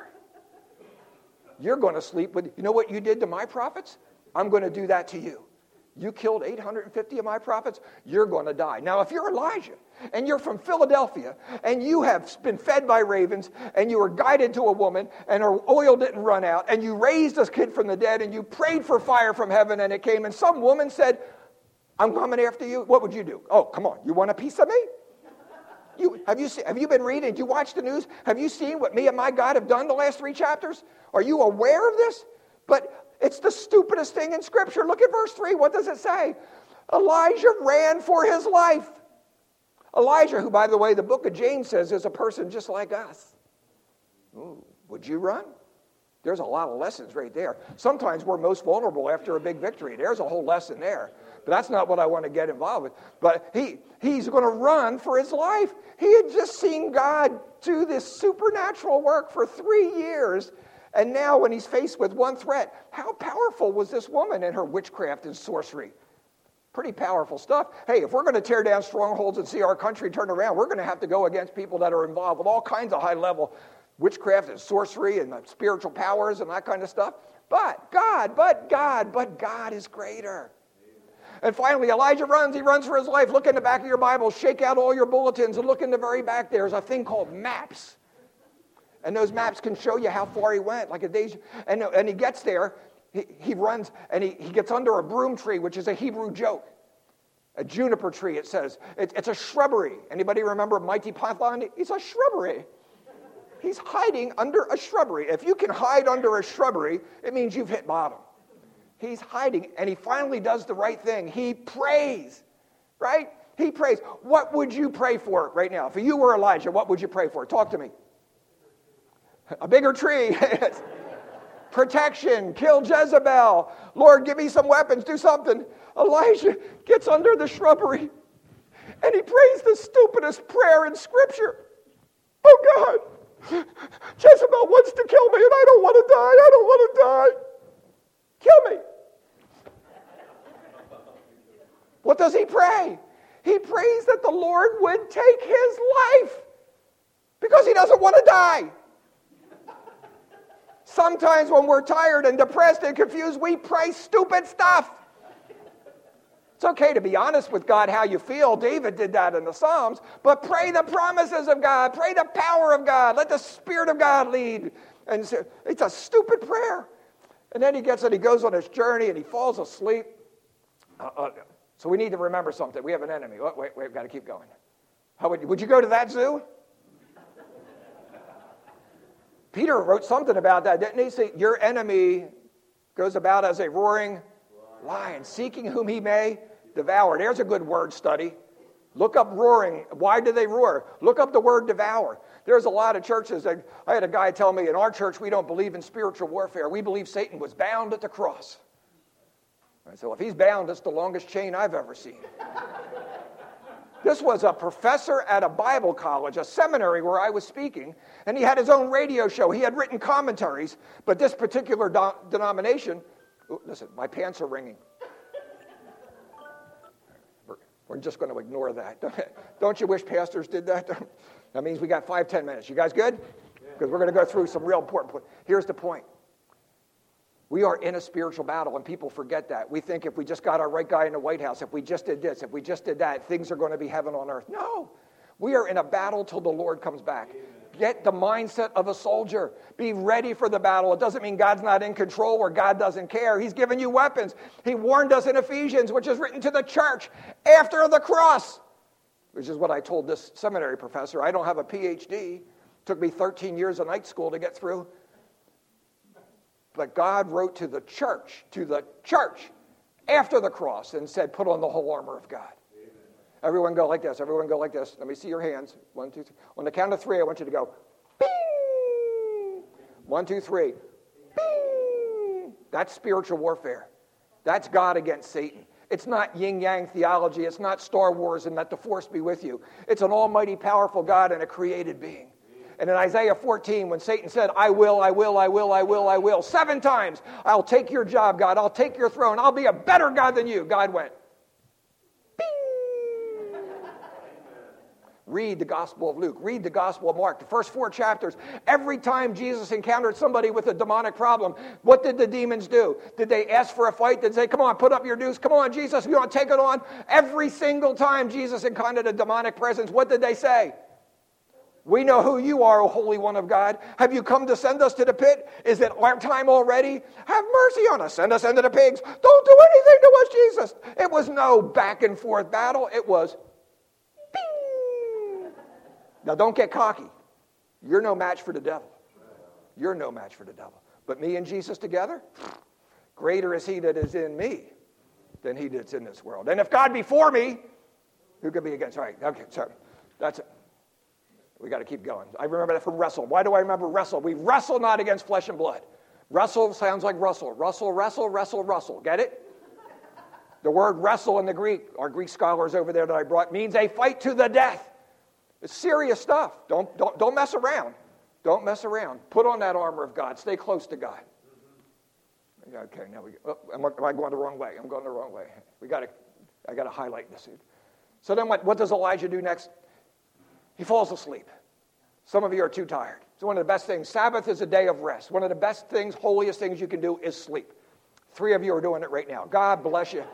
You're going to sleep with, you know what you did to my prophets? I'm going to do that to you. You killed 850 of my prophets, you're going to die. Now, if you're Elijah, and you're from Philadelphia, and you have been fed by ravens, and you were guided to a woman, and her oil didn't run out, and you raised a kid from the dead, and you prayed for fire from heaven, and it came, and some woman said, I'm coming after you, what would you do? Oh, come on, you want a piece of me? Have you been reading? Did you watch the news? Have you seen what me and my God have done the last 3 chapters? Are you aware of this? But it's the stupidest thing in Scripture. Look at verse 3. What does it say? Elijah ran for his life. Elijah, who, by the way, the book of James says is a person just like us. Ooh, would you run? There's a lot of lessons right there. Sometimes we're most vulnerable after a big victory. There's a whole lesson there. But that's not what I want to get involved with. But he's going to run for his life. He had just seen God do this supernatural work for 3 years. And now when he's faced with one threat, how powerful was this woman and her witchcraft and sorcery? Pretty powerful stuff. Hey, if we're going to tear down strongholds and see our country turn around, we're going to have to go against people that are involved with all kinds of high-level witchcraft and sorcery and spiritual powers and that kind of stuff. But God is greater. And finally, Elijah runs. He runs for his life. Look in the back of your Bible. Shake out all your bulletins and look in the very back. There's a thing called maps. And those maps can show you how far he went. Like a day. And he gets there. He runs and he gets under a broom tree, which is a Hebrew joke. A juniper tree, it says. It's a shrubbery. Anybody remember Mighty Python? It's a shrubbery. He's hiding under a shrubbery. If you can hide under a shrubbery, it means you've hit bottom. He's hiding, and he finally does the right thing. He prays, right? He prays. What would you pray for right now? If you were Elijah, what would you pray for? Talk to me. A bigger tree. Protection. Kill Jezebel. Lord, give me some weapons. Do something. Elijah gets under the shrubbery, and he prays the stupidest prayer in Scripture. Oh, God, Jezebel wants to kill me, and I don't want to die. I don't want to die. Kill me. What does he pray? He prays that the Lord would take his life because he doesn't want to die. Sometimes when we're tired and depressed and confused, we pray stupid stuff. It's okay to be honest with God how you feel. David did that in the Psalms. But pray the promises of God. Pray the power of God. Let the Spirit of God lead. And it's a stupid prayer. And then he goes on his journey and he falls asleep. So we need to remember something. We have an enemy. Wait, we've got to keep going. Would you go to that zoo? Peter wrote something about that, didn't he? See, your enemy goes about as a roaring lion, seeking whom he may devour. There's a good word study. Look up roaring. Why do they roar? Look up the word devour. There's a lot of churches. I had a guy tell me, in our church, we don't believe in spiritual warfare. We believe Satan was bound at the cross. I said, well, if he's bound, it's the longest chain I've ever seen. This was a professor at a Bible college, a seminary where I was speaking, and he had his own radio show. He had written commentaries, but this particular denomination, listen, my pants are ringing. We're just going to ignore that. Don't you wish pastors did that? That means we got 5-10 minutes. You guys good? Because we're going to go through some real important points. Here's the point. We are in a spiritual battle, and people forget that. We think if we just got our right guy in the White House, if we just did this, if we just did that, things are going to be heaven on earth. No. We are in a battle till the Lord comes back. Get the mindset of a soldier. Be ready for the battle. It doesn't mean God's not in control or God doesn't care. He's given you weapons. He warned us in Ephesians, which is written to the church after the cross, which is what I told this seminary professor. I don't have a PhD. It took me 13 years of night school to get through. But God wrote to the church after the cross and said, put on the whole armor of God. Amen. Everyone go like this. Everyone go like this. Let me see your hands. 1, 2, 3. On the count of 3, I want you to go, bing! 1, 2, 3. Bing! That's spiritual warfare. That's God against Satan. It's not yin-yang theology. It's not Star Wars and let the force be with you. It's an almighty, powerful God and a created being. And in Isaiah 14, when Satan said, I will, 7 times, I'll take your job, God. I'll take your throne. I'll be a better God than you. God went, bing. Read the Gospel of Luke. Read the Gospel of Mark. The first 4 chapters. Every time Jesus encountered somebody with a demonic problem, what did the demons do? Did they ask for a fight? Did they say, come on, put up your deuce. Come on, Jesus, you want to take it on? Every single time Jesus encountered a demonic presence, what did they say? We know who you are, O Holy One of God. Have you come to send us to the pit? Is it our time already? Have mercy on us. Send us into the pigs. Don't do anything to us, Jesus. It was no back and forth battle. It was bing. Now, don't get cocky. You're no match for the devil. You're no match for the devil. But me and Jesus together, greater is he that is in me than he that's in this world. And if God be for me, who could be against? All right, okay, sorry. That's it. We got to keep going. I remember that from wrestle. Why do I remember wrestle? We wrestle not against flesh and blood. Wrestle sounds like Russell. Russell. Get it? The word wrestle in the Greek, our Greek scholars over there that I brought, means a fight to the death. It's serious stuff. Don't mess around. Don't mess around. Put on that armor of God. Stay close to God. Okay, now we go. Am I going the wrong way? I'm going the wrong way. I got to highlight this. So then what does Elijah do next? He falls asleep. Some of you are too tired. It's one of the best things. Sabbath is a day of rest. One of the best things, holiest things you can do is sleep. 3 of you are doing it right now. God bless you.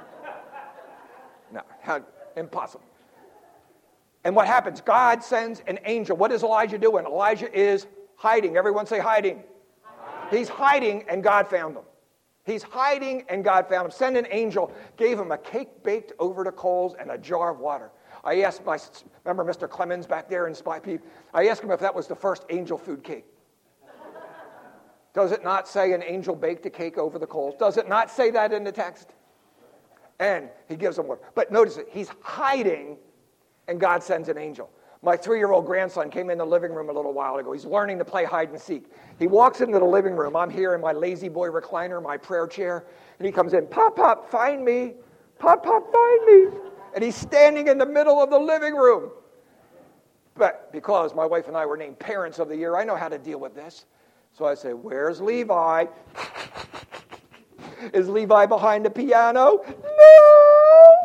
No, impossible. And what happens? God sends an angel. What is Elijah doing? Elijah is hiding. Everyone say hiding. He's hiding, and God found him. He's hiding, and God found him. Send an angel, gave him a cake baked over the coals and a jar of water. I asked remember Mr. Clemens back there in Spy Peep? I asked him if that was the first angel food cake. Does it not say an angel baked a cake over the coals? Does it not say that in the text? And he gives him water. But notice it, he's hiding, and God sends an angel. My 3-year-old grandson came in the living room a little while ago. He's learning to play hide and seek. He walks into the living room. I'm here in my lazy boy recliner, my prayer chair, and he comes in, Pop, find me. Pop, find me. And he's standing in the middle of the living room. But because my wife and I were named Parents of the Year, I know how to deal with this. So I say, where's Levi? Is Levi behind the piano? No!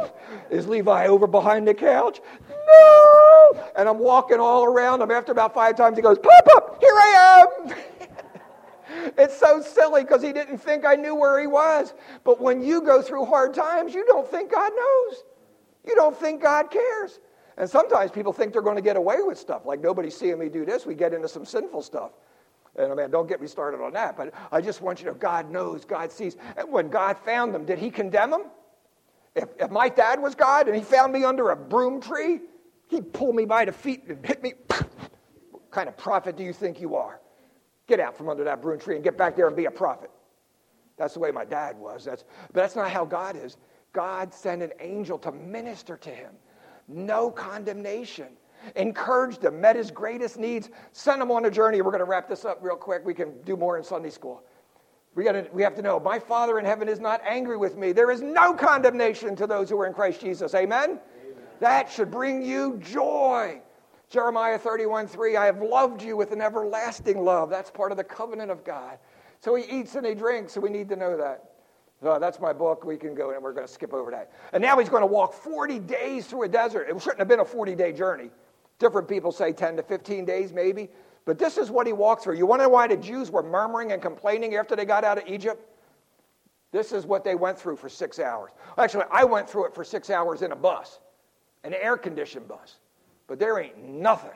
Is Levi over behind the couch? No! And I'm walking all around him. After about 5 times, he goes, pop up, here I am. It's so silly because he didn't think I knew where he was. But when you go through hard times, you don't think God knows. You don't think God cares. And sometimes people think they're going to get away with stuff. Like, nobody's seeing me do this. We get into some sinful stuff. And I mean, don't get me started on that. But I just want you to know, God knows, God sees. And when God found them, did he condemn them? If my dad was God and he found me under a broom tree, he'd pull me by the feet and hit me. What kind of prophet do you think you are? Get out from under that broom tree and get back there and be a prophet. That's the way my dad was. But that's not how God is. God sent an angel to minister to him. No condemnation. Encouraged him, met his greatest needs, sent him on a journey. We're going to wrap this up real quick. We can do more in Sunday school. We have to know, my Father in heaven is not angry with me. There is no condemnation to those who are in Christ Jesus. Amen? Amen. That should bring you joy. Jeremiah 31:3, I have loved you with an everlasting love. That's part of the covenant of God. So he eats and he drinks, so we need to know that. So that's my book. We can go and we're going to skip over that. And now he's going to walk 40 days through a desert. It shouldn't have been a 40-day journey. Different people say 10 to 15 days maybe. But this is what he walked through. You want to know why the Jews were murmuring and complaining after they got out of Egypt? This is what they went through for 6 hours. Actually, I went through it for 6 hours in a bus, an air-conditioned bus. But there ain't nothing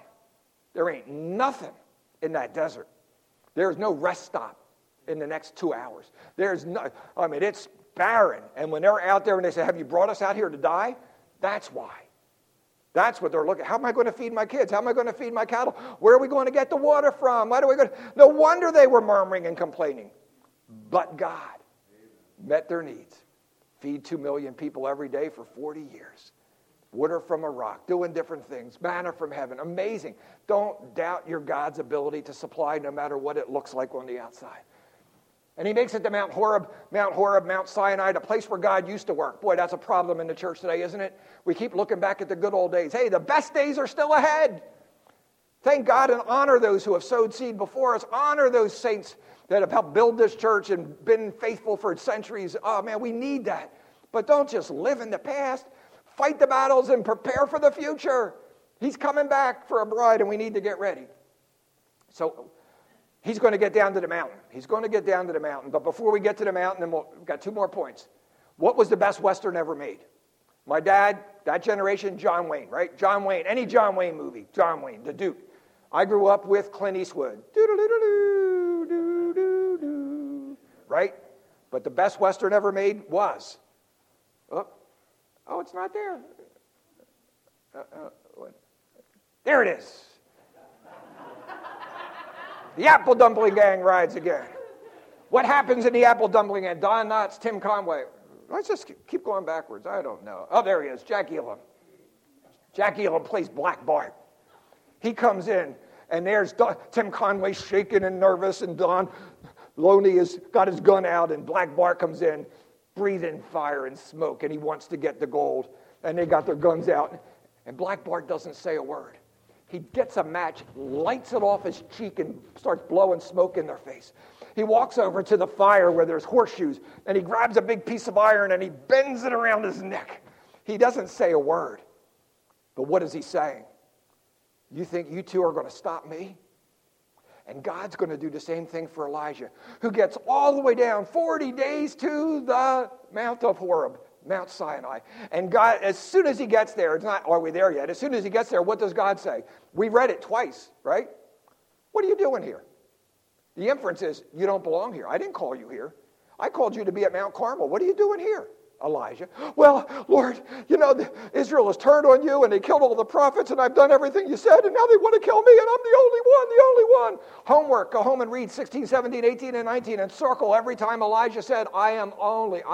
in that desert. There's no rest stop in the next 2 hours. It's barren. And when they're out there and they say, have you brought us out here to die? That's why. That's what they're looking at. How am I going to feed my kids? How am I going to feed my cattle? Where are we going to get the water from? No wonder they were murmuring and complaining. But God met their needs. Feed 2 million people every day for 40 years. Water from a rock, doing different things, manna from heaven, amazing. Don't doubt your God's ability to supply no matter what it looks like on the outside. And he makes it to Mount Horeb, Mount Sinai, a place where God used to work. Boy, that's a problem in the church today, isn't it? We keep looking back at the good old days. Hey, the best days are still ahead. Thank God and honor those who have sowed seed before us. Honor those saints that have helped build this church and been faithful for centuries. Oh, man, we need that. But don't just live in the past. Fight the battles and prepare for the future. He's coming back for a bride, and we need to get ready. So he's going to get down to the mountain. But before we get to the mountain, we've got 2 more points. What was the best Western ever made? My dad, that generation, John Wayne, right? John Wayne, any John Wayne movie, John Wayne, the Duke. I grew up with Clint Eastwood. Right? But the best Western ever made was... Oh, it's not there. There it is. The Apple Dumpling Gang rides again. What happens in the Apple Dumpling Gang? Don Knotts, Tim Conway. Let's just keep going backwards. I don't know. Oh, there he is, Jack Elam. Jack Elam plays Black Bart. He comes in, and there's Tim Conway shaking and nervous, and Don Loney has got his gun out, and Black Bart comes in, breathing fire and smoke, and he wants to get the gold. And they got their guns out, and Black Bart doesn't say a word. He gets a match, lights it off his cheek, and starts blowing smoke in their face. He walks over to the fire where there's horseshoes, and he grabs a big piece of iron, and he bends it around his neck. He doesn't say a word. But what is he saying? You think you two are going to stop me? And God's going to do the same thing for Elijah, who gets all the way down 40 days to the Mount of Horeb, Mount Sinai. And God, as soon as he gets there, it's not, are we there yet? As soon as he gets there, what does God say? We read it twice, right? What are you doing here? The inference is, you don't belong here. I didn't call you here. I called you to be at Mount Carmel. What are you doing here, Elijah? Well, Lord, Israel has turned on you, and they killed all the prophets, and I've done everything you said, and now they want to kill me, and I'm the only one. Homework, go home and read 16, 17, 18, and 19, and circle every time Elijah said, I'm the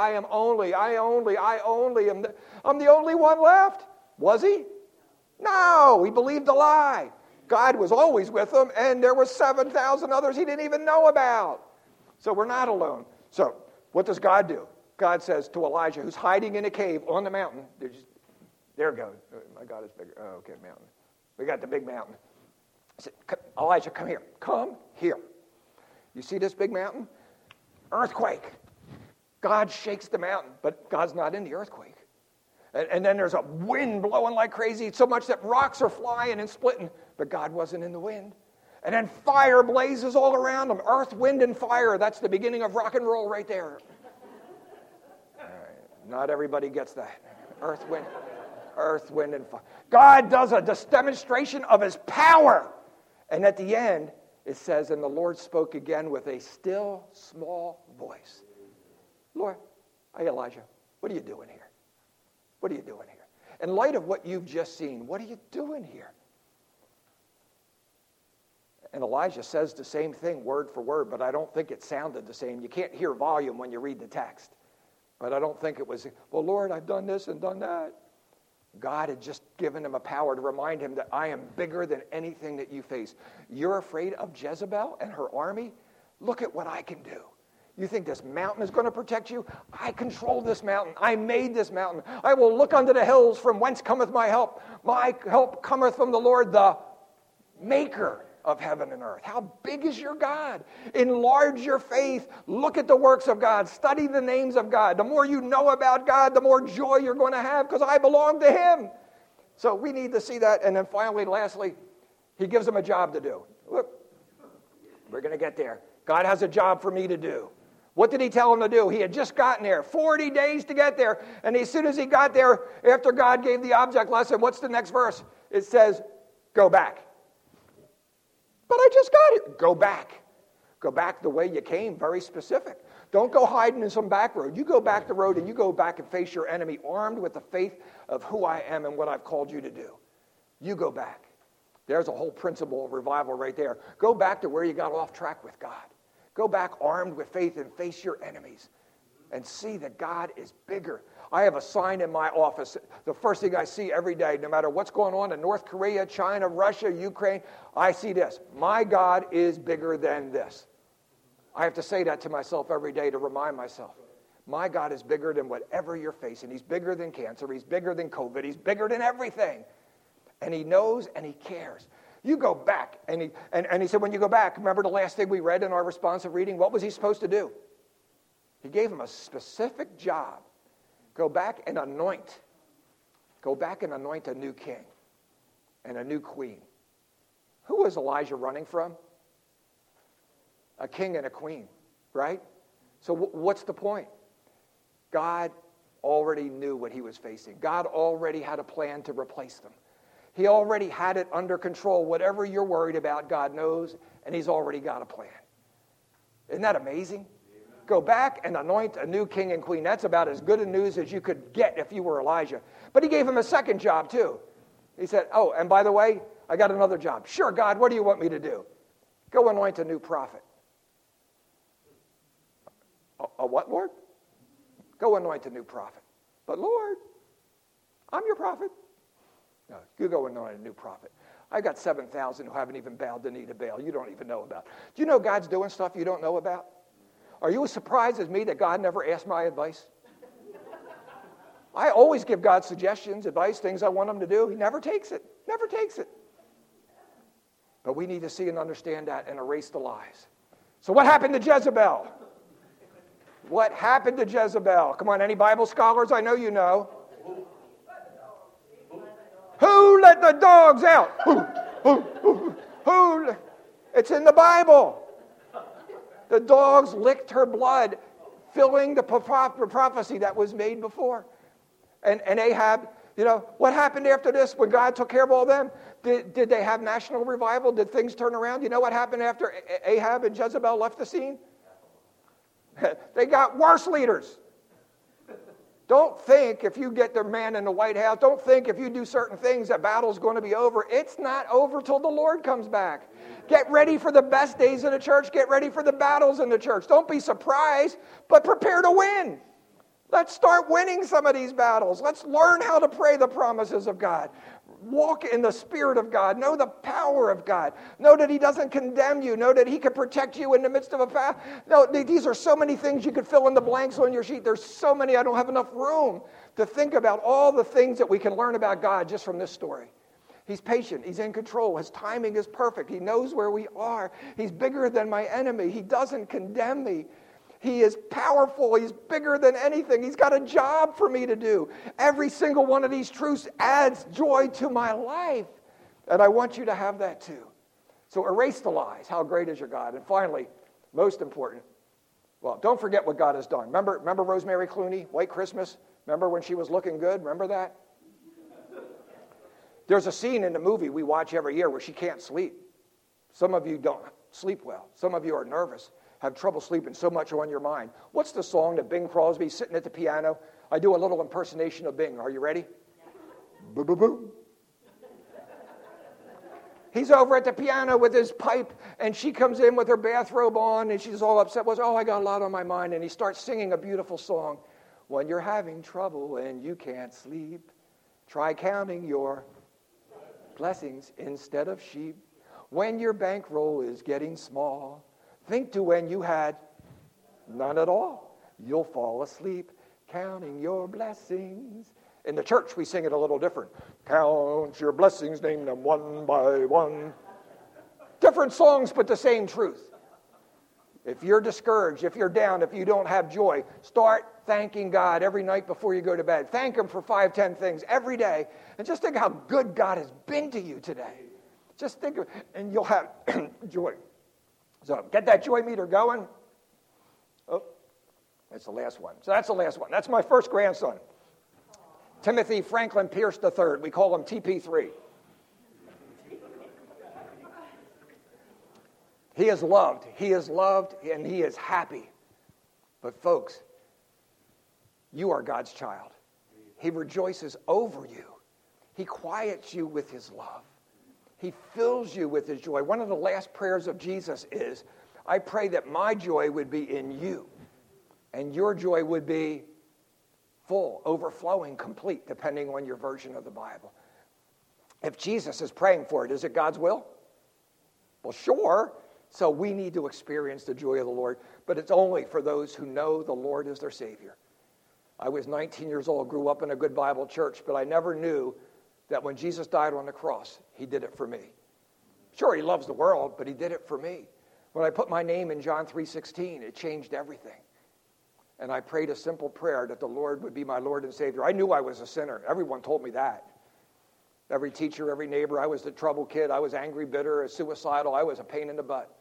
only one left. Was he? No, he believed a lie. God was always with him, and there were 7,000 others he didn't even know about. So we're not alone. So what does God do? God says to Elijah, who's hiding in a cave on the mountain. There it goes. Oh, my God is bigger. Oh, okay, mountain. We got the big mountain. I said, Elijah, come here. Come here. You see this big mountain? Earthquake. God shakes the mountain, but God's not in the earthquake. And then there's a wind blowing like crazy, so much that rocks are flying and splitting. But God wasn't in the wind. And then fire blazes all around them. Earth, wind, and fire. That's the beginning of rock and roll right there. All right. Not everybody gets that. Earth, wind, and fire. God does a demonstration of his power. And at the end, it says, and the Lord spoke again with a still, small voice. Lord, hey Elijah, what are you doing here? What are you doing here? In light of what you've just seen, what are you doing here? And Elijah says the same thing word for word, but I don't think it sounded the same. You can't hear volume when you read the text. But I don't think it was, well, Lord, I've done this and done that. God had just given him a power to remind him that I am bigger than anything that you face. You're afraid of Jezebel and her army? Look at what I can do. You think this mountain is going to protect you? I control this mountain. I made this mountain. I will look unto the hills from whence cometh my help. My help cometh from the Lord, the maker of heaven and earth. How big is your God? Enlarge your faith. Look at the works of God. Study the names of God. The more you know about God, the more joy you're going to have because I belong to him. So we need to see that. And then finally, lastly, he gives them a job to do. Look, we're going to get there. God has a job for me to do. What did he tell him to do? He had just gotten there, 40 days to get there. And as soon as he got there, after God gave the object lesson, what's the next verse? It says, go back. But I just got it. Go back. Go back the way you came, very specific. Don't go hiding in some back road. You go back the road and you go back and face your enemy armed with the faith of who I am and what I've called you to do. You go back. There's a whole principle of revival right there. Go back to where you got off track with God. Go back armed with faith and face your enemies and see that God is bigger. I have a sign in my office. The first thing I see every day, no matter what's going on in North Korea, China, Russia, Ukraine, I see this. My God is bigger than this. I have to say that to myself every day to remind myself. My God is bigger than whatever you're facing. He's bigger than cancer. He's bigger than COVID. He's bigger than everything. And he knows and he cares. You go back. And he said, when you go back, remember the last thing we read in our responsive reading? What was he supposed to do? He gave him a specific job. Go back and anoint. Go back and anoint a new king and a new queen. Who was Elijah running from? A king and a queen, right? So what's the point? God already knew what he was facing. God already had a plan to replace them. He already had it under control. Whatever you're worried about, God knows, and he's already got a plan. Isn't that amazing? Go back and anoint a new king and queen. That's about as good a news as you could get if you were Elijah. But he gave him a second job too. He said, oh, and by the way, I got another job. Sure, God, what do you want me to do? Go anoint a new prophet. A what, Lord? Go anoint a new prophet. But Lord, I'm your prophet. No, you go anoint a new prophet. I got 7,000 who haven't even bowed the knee to Baal. You don't even know about. Do you know God's doing stuff you don't know about? Are you as surprised as me that God never asked my advice? I always give God suggestions, advice, things I want him to do. He never takes it. Never takes it. But we need to see and understand that and erase the lies. So what happened to Jezebel? What happened to Jezebel? Come on, any Bible scholars? I know you know. Who let the dogs out? Who? It's in the Bible. The dogs licked her blood, filling the prophecy that was made before. And Ahab, you know, what happened after this when God took care of all them? Did they have national revival? Did things turn around? You know what happened after Ahab and Jezebel left the scene? They got worse leaders. Don't think if you get the man in the White House, don't think if you do certain things that battle's going to be over. It's not over till the Lord comes back. Get ready for the best days in the church. Get ready for the battles in the church. Don't be surprised, but prepare to win. Let's start winning some of these battles. Let's learn how to pray the promises of God. Walk in the Spirit of God. Know the power of God. Know that he doesn't condemn you. Know that he can protect you in the midst of a path. No, these are so many things you could fill in the blanks on your sheet. There's so many, I don't have enough room to think about all the things that we can learn about God just from this story. He's patient. He's in control. His timing is perfect. He knows where we are. He's bigger than my enemy. He doesn't condemn me. He is powerful. He's bigger than anything. He's got a job for me to do. Every single one of these truths adds joy to my life. And I want you to have that too. So erase the lies. How great is your God? And finally, most important, well, don't forget what God has done. Remember Rosemary Clooney, White Christmas? Remember when she was looking good? Remember that? There's a scene in the movie we watch every year where she can't sleep. Some of you don't sleep well. Some of you are nervous, have trouble sleeping, so much on your mind. What's the song that Bing Crosby sitting at the piano? I do a little impersonation of Bing. Are you ready? Boo, boo, boo. He's over at the piano with his pipe, and she comes in with her bathrobe on, and she's all upset. Oh, I got a lot on my mind. And he starts singing a beautiful song. When you're having trouble and you can't sleep, try counting your blessings instead of sheep. When your bankroll is getting small, think to when you had none at all. You'll fall asleep counting your blessings. In the church, we sing it a little different. Count your blessings, name them one by one. Different songs, but the same truth. If you're discouraged, if you're down, if you don't have joy, start thanking God every night before you go to bed. Thank Him for 5, 10 things every day. And just think how good God has been to you today. Just think of it, and you'll have joy. So get that joy meter going. Oh, that's the last one. So that's the last one. That's my first grandson. Timothy Franklin Pierce III. We call him TP3. He is loved, and he is happy. But folks, you are God's child. He rejoices over you. He quiets you with his love. He fills you with his joy. One of the last prayers of Jesus is, I pray that my joy would be in you, and your joy would be full, overflowing, complete, depending on your version of the Bible. If Jesus is praying for it, is it God's will? Well, sure. So we need to experience the joy of the Lord, but it's only for those who know the Lord is their Savior. I was 19 years old, grew up in a good Bible church, but I never knew that when Jesus died on the cross, he did it for me. Sure, he loves the world, but he did it for me. When I put my name in John 3:16, it changed everything. And I prayed a simple prayer that the Lord would be my Lord and Savior. I knew I was a sinner. Everyone told me that. Every teacher, every neighbor, I was the trouble kid. I was angry, bitter, suicidal. I was a pain in the butt.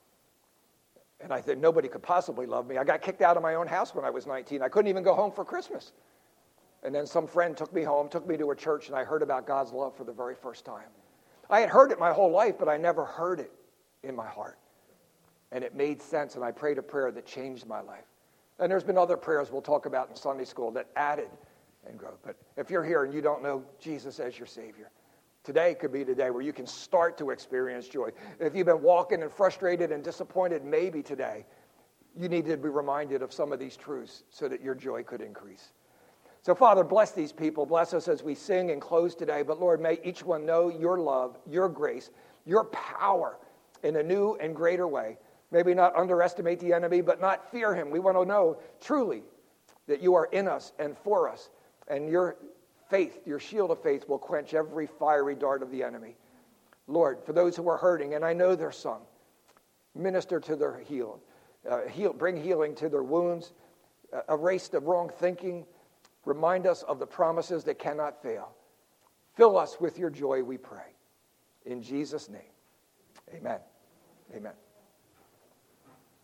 And I said, nobody could possibly love me. I got kicked out of my own house when I was 19. I couldn't even go home for Christmas. And then some friend took me home, took me to a church, and I heard about God's love for the very first time. I had heard it my whole life, but I never heard it in my heart. And it made sense, and I prayed a prayer that changed my life. And there's been other prayers we'll talk about in Sunday school that added and growth. But if you're here and you don't know Jesus as your Savior, today could be the day where you can start to experience joy. If you've been walking and frustrated and disappointed, maybe today you need to be reminded of some of these truths so that your joy could increase. So, Father, bless these people. Bless us as we sing and close today. But, Lord, may each one know your love, your grace, your power in a new and greater way. Maybe not underestimate the enemy, but not fear him. We want to know truly that you are in us and for us. And your faith, your shield of faith, will quench every fiery dart of the enemy. Lord, for those who are hurting, and I know there's some, minister to their healing. Bring healing to their wounds. Erase the wrong thinking. Remind us of the promises that cannot fail. Fill us with your joy, we pray. In Jesus' name, amen. Amen.